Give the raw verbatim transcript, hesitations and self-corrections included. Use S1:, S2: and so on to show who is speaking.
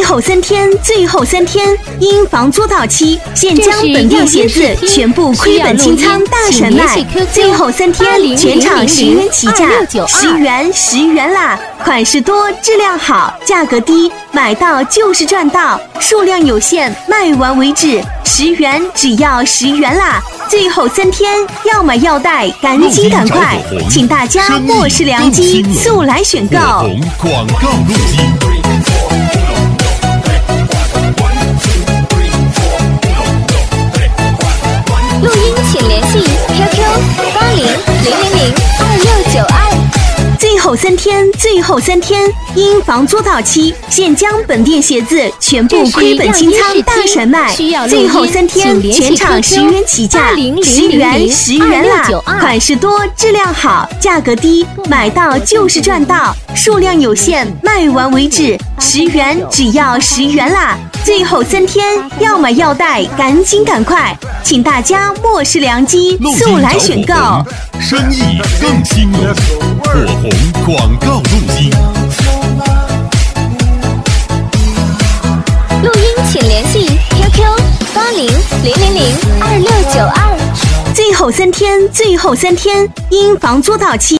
S1: 后三天，最后三天，因房租到期，现将本店鞋子全部亏本清仓大甩卖。最后三天，全场十元起价，十元十元啦！款式多，质量好，价格低，买到就是赚到，数量有限，卖完为止。十元只要十元啦！最后三天，要买要带，赶紧赶快，请大家莫视良机，速来选购。
S2: 广告路径。
S3: 录音请联系 Q Q 八零零零零二六九二。
S1: 最后三天，最后三天，因房租到期，现将本店鞋子全部亏本清仓大甩卖。最后三天，全场十元起价，十元十元啦！款式多，质量好，价格低，买到就是赚到，数量有限，卖完为止。十元只要十元啦！最后三天，要买要带，赶紧赶快，请大家莫视良机，速来选购。
S2: 生意更兴隆，火红广告路径。
S3: 录音请联系 Q Q 八零零零零二六九二。
S1: 最后三天，最后三天，因房租到期。